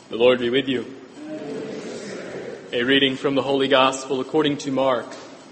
The Lord be with you. A reading from the Holy Gospel according to Mark.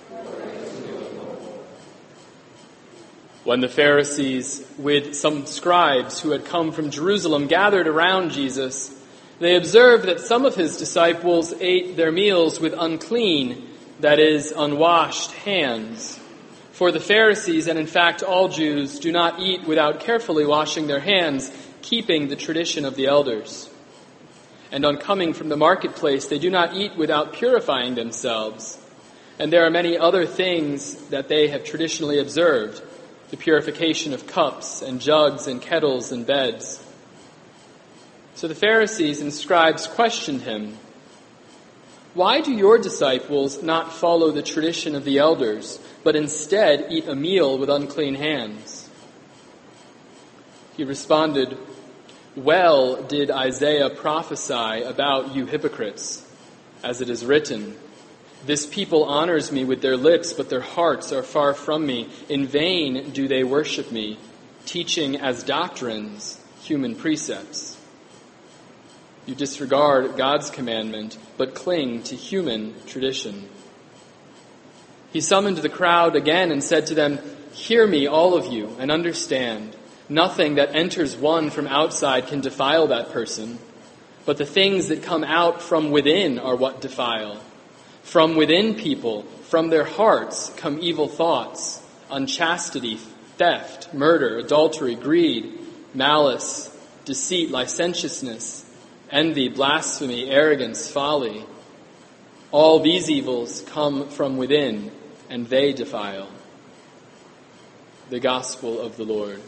When the Pharisees, with some scribes who had come from Jerusalem, gathered around Jesus, they observed that some of his disciples ate their meals with unclean, that is, unwashed hands. For the Pharisees, and in fact all Jews, do not eat without carefully washing their hands, keeping the tradition of the elders. And on coming from the marketplace, they do not eat without purifying themselves. And there are many other things that they have traditionally observed, the purification of cups and jugs and kettles and beds. So the Pharisees and scribes questioned him, "Why do your disciples not follow the tradition of the elders, but instead eat a meal with unclean hands?" He responded, "Well did Isaiah prophesy about you hypocrites, as it is written, 'This people honors me with their lips, but their hearts are far from me. In vain do they worship me, teaching as doctrines human precepts.' You disregard God's commandment, but cling to human tradition." He summoned the crowd again and said to them, "Hear me, all of you, and understand. Nothing that enters one from outside can defile that person, but the things that come out from within are what defile. From within people, from their hearts, come evil thoughts, unchastity, theft, murder, adultery, greed, malice, deceit, licentiousness, envy, blasphemy, arrogance, folly. All these evils come from within, and they defile." The Gospel of the Lord.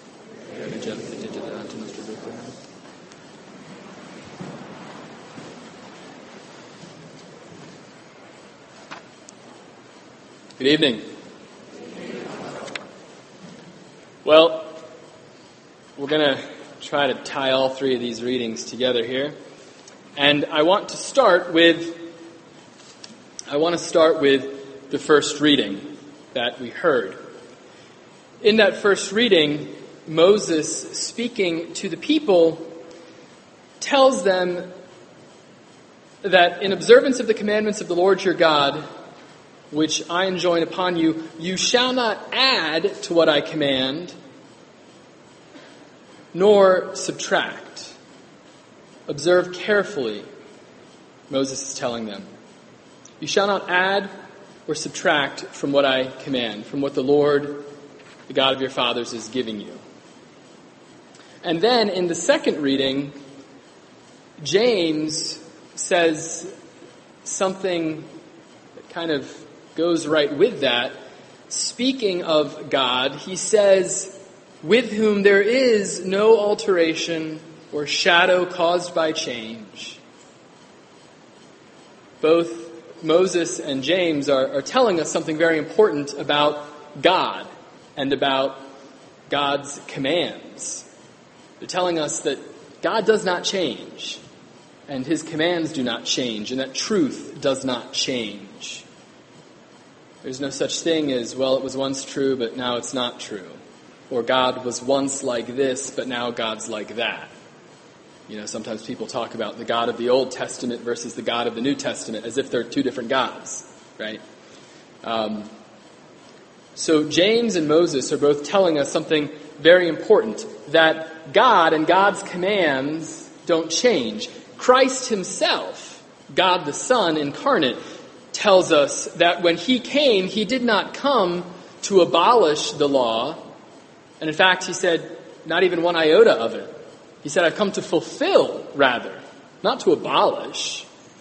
Good evening. Well, we're going to try to tie all three of these readings together here. And I want to start with the first reading that we heard. In that first reading, Moses, speaking to the people, tells them that in observance of the commandments of the Lord your God, which I enjoin upon you, you shall not add to what I command, nor subtract. Observe carefully, Moses is telling them. You shall not add or subtract from what I command, from what the Lord, the God of your fathers, is giving you. And then in the second reading, James says something that kind of goes right with that. Speaking of God, he says, "With whom there is no alteration or shadow caused by change." Both Moses and James are telling us something very important about God and about God's commands. They're telling us that God does not change, and his commands do not change, and that truth does not change. There's no such thing as, well, it was once true, but now it's not true. Or God was once like this, but now God's like that. You know, sometimes people talk about the God of the Old Testament versus the God of the New Testament, as if they're two different gods, right? So James and Moses are both telling us something very important, that God and God's commands don't change. Christ himself, God the Son incarnate, tells us that when he came, he did not come to abolish the law. And in fact, he said, not even one iota of it. He said, I've come to fulfill, rather, not to abolish.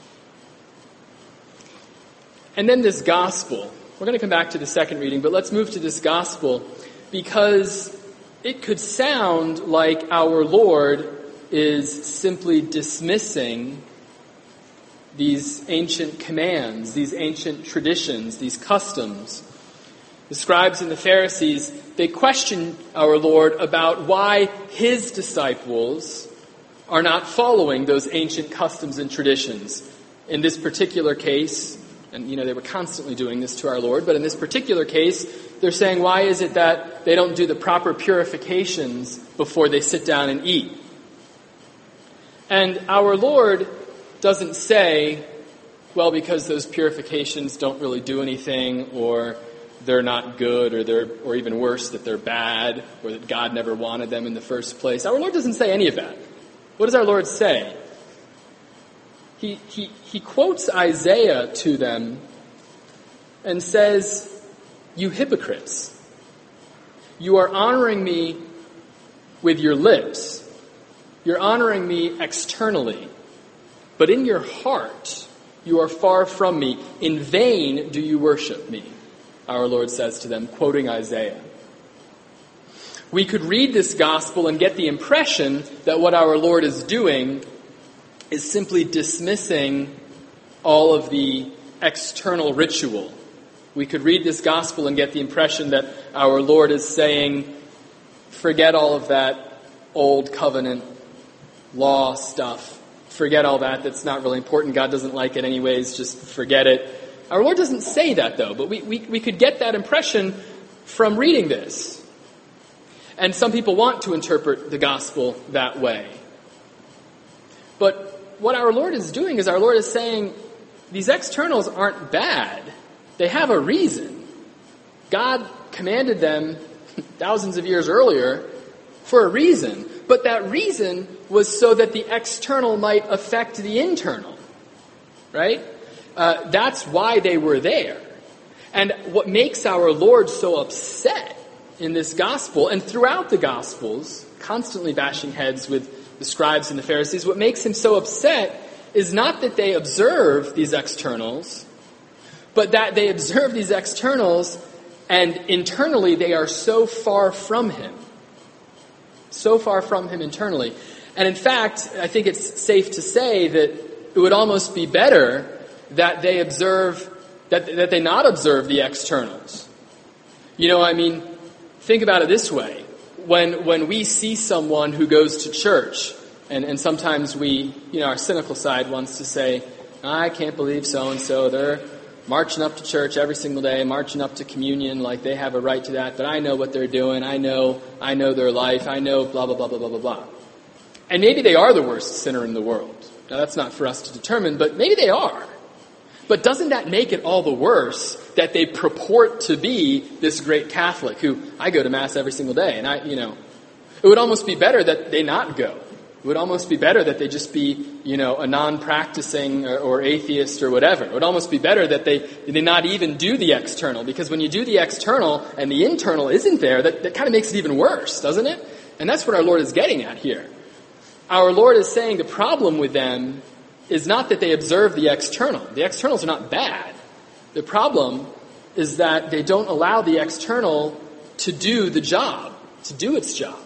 And then this gospel. We're going to come back to the second reading, but let's move to this gospel, because it could sound like our Lord is simply dismissing these ancient commands, these ancient traditions, these customs. The scribes and the Pharisees, they question our Lord about why his disciples are not following those ancient customs and traditions. In this particular case, and they were constantly doing this to our Lord, but in this particular case, they're saying, why is it that they don't do the proper purifications before they sit down and eat? And our Lord doesn't say, well, because those purifications don't really do anything, or they're not good, or even worse, that they're bad, or that God never wanted them in the first place. Our Lord doesn't say any of that. What does our Lord say? He quotes Isaiah to them and says, "You hypocrites, you are honoring me with your lips. You're honoring me externally. But in your heart, you are far from me. In vain do you worship me," our Lord says to them, quoting Isaiah. We could read this gospel and get the impression that what our Lord is doing is simply dismissing all of the external ritual. We could read this gospel and get the impression that our Lord is saying, forget all of that old covenant law stuff. Forget all that. That's not really important. God doesn't like it anyways. Just forget it. Our Lord doesn't say that, though, but we could get that impression from reading this. And some people want to interpret the gospel that way. But what our Lord is doing is our Lord is saying, these externals aren't bad. They have a reason. God commanded them thousands of years earlier for a reason. But that reason was so that the external might affect the internal. Right? That's why they were there. And what makes our Lord so upset in this gospel, and throughout the Gospels, constantly bashing heads with the scribes and the Pharisees, what makes him so upset is not that they observe these externals, but that they observe these externals and internally they are so far from him. So far from him internally. And in fact, I think it's safe to say that it would almost be better that they observe, that they not observe the externals. You know, I mean, think about it this way. When we see someone who goes to church, and sometimes our cynical side wants to say, I can't believe so-and-so, they're marching up to church every single day, marching up to communion like they have a right to that, but I know what they're doing, I know their life, I know blah, blah, blah, blah, blah, blah, blah. And maybe they are the worst sinner in the world. Now that's not for us to determine, but maybe they are. But doesn't that make it all the worse that they purport to be this great Catholic who, I go to Mass every single day, and it would almost be better that they not go. It would almost be better that they just be, a non-practicing or atheist or whatever. It would almost be better that they not even do the external, because when you do the external and the internal isn't there, that kind of makes it even worse, doesn't it? And that's what our Lord is getting at here. Our Lord is saying the problem with them is not that they observe the external. The externals are not bad. The problem is that they don't allow the external to do the job, to do its job.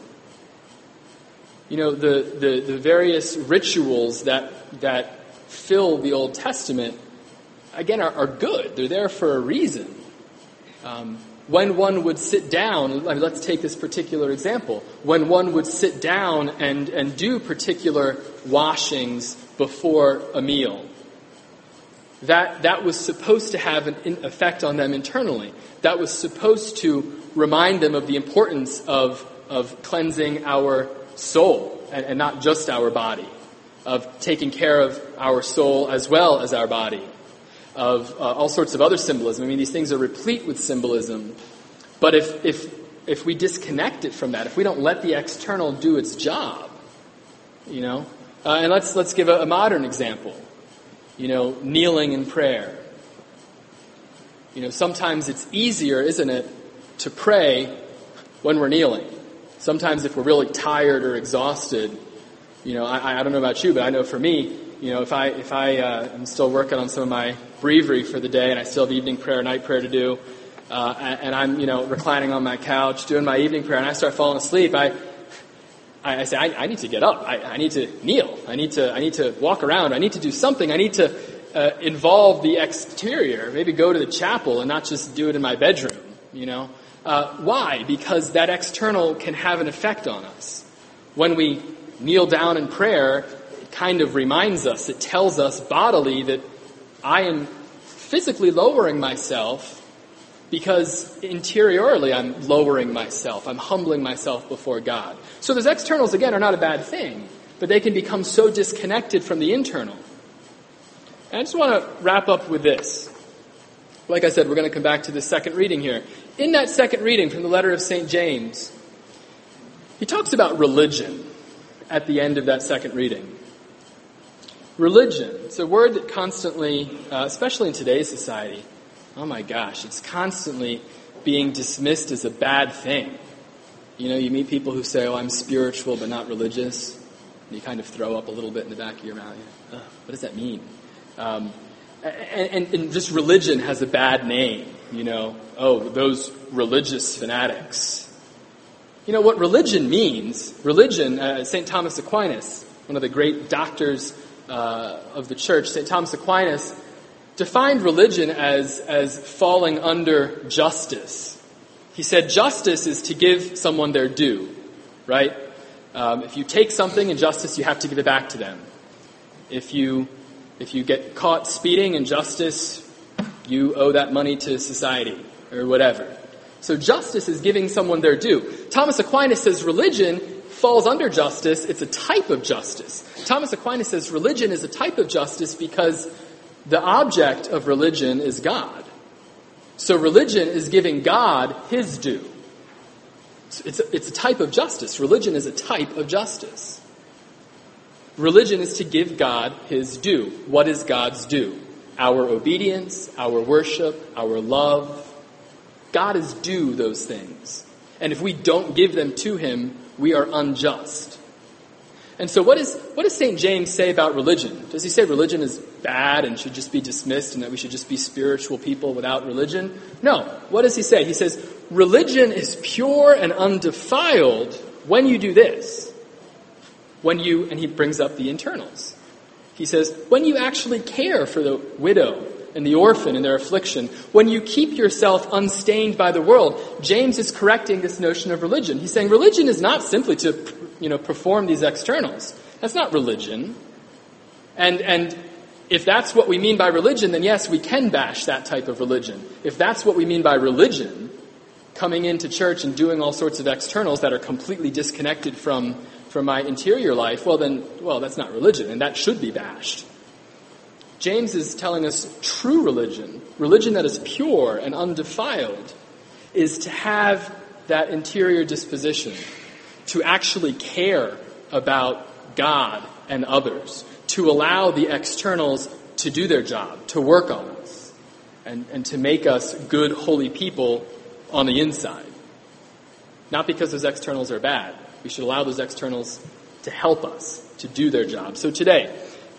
The various rituals that fill the Old Testament, again, are good. They're there for a reason. When one would sit down, let's take this particular example. When one would sit down and do particular washings before a meal, that was supposed to have an effect on them internally. That was supposed to remind them of the importance of cleansing our soul and not just our body, of taking care of our soul as well as our body, of all sorts of other symbolism. I mean, these things are replete with symbolism. But if we disconnect it from that, if we don't let the external do its job, and let's give a modern example. Kneeling in prayer. Sometimes it's easier, isn't it, to pray when we're kneeling. Sometimes if we're really tired or exhausted, I don't know about you, but I know for me, if I am still working on some of my breviary for the day and I still have evening prayer, night prayer to do, and I'm, reclining on my couch doing my evening prayer and I start falling asleep, I say, I need to get up. I need to kneel. I need to walk around. I need to do something. I need to involve the exterior. Maybe go to the chapel and not just do it in my bedroom. Why? Because that external can have an effect on us. When we kneel down in prayer, it kind of reminds us. It tells us bodily that I am physically lowering myself, because interiorly I'm lowering myself. I'm humbling myself before God. So those externals, again, are not a bad thing. but they can become so disconnected from the internal. And I just want to wrap up with this. Like I said, we're going to come back to the second reading here. In that second reading from the letter of St. James, he talks about religion at the end of that second reading. Religion. It's a word that constantly, especially in today's society, oh my gosh, it's constantly being dismissed as a bad thing. You know, you meet people who say, oh, I'm spiritual but not religious. And you kind of throw up a little bit in the back of your mouth. What does that mean? And just religion has a bad name, you know. Oh, those religious fanatics. You know what religion means? Religion, St. Thomas Aquinas, one of the great doctors of the church, St. Thomas Aquinas, defined religion as falling under justice. He said justice is to give someone their due, right? If you take something in justice, you have to give it back to them. If you get caught speeding in justice, you owe that money to society or whatever. So justice is giving someone their due. Thomas Aquinas says religion falls under justice. It's a type of justice. Thomas Aquinas says religion is a type of justice because the object of religion is God. So religion is giving God his due. It's a type of justice. Religion is a type of justice. Religion is to give God his due. What is God's due? Our obedience, our worship, our love. God is due those things. And if we don't give them to him, we are unjust. And so what does St. James say about religion? Does he say religion is bad and should just be dismissed and that we should just be spiritual people without religion? No. What does he say? He says, religion is pure and undefiled when you do this. And he brings up the internals. He says, when you actually care for the widow and the orphan in their affliction, when you keep yourself unstained by the world. James is correcting this notion of religion. He's saying religion is not simply to, perform these externals. That's not religion. And if that's what we mean by religion, then yes, we can bash that type of religion. If that's what we mean by religion, coming into church and doing all sorts of externals that are completely disconnected from my interior life, well, that's not religion, and that should be bashed. James is telling us true religion that is pure and undefiled, is to have that interior disposition, to actually care about God and others, to allow the externals to do their job, to work on us, and to make us good, holy people on the inside. Not because those externals are bad. We should allow those externals to help us, to do their job. So today,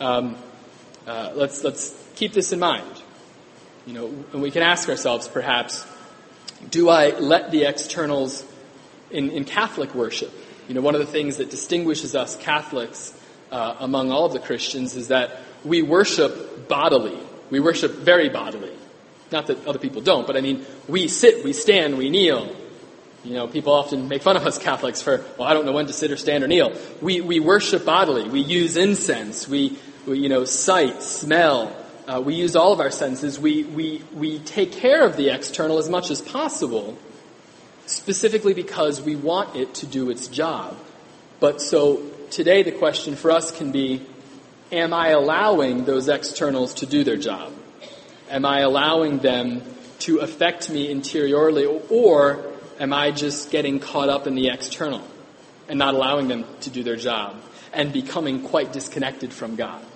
let's keep this in mind. And we can ask ourselves, perhaps, do I let the externals in Catholic worship? One of the things that distinguishes us Catholics among all of the Christians is that we worship bodily. We worship very bodily. Not that other people don't, but we sit, we stand, we kneel. People often make fun of us Catholics for, I don't know when to sit or stand or kneel. We worship bodily. We use incense. We sight, smell. We use all of our senses. We take care of the external as much as possible, specifically because we want it to do its job. But so today the question for us can be, am I allowing those externals to do their job? Am I allowing them to affect me interiorly, or am I just getting caught up in the external and not allowing them to do their job and becoming quite disconnected from God?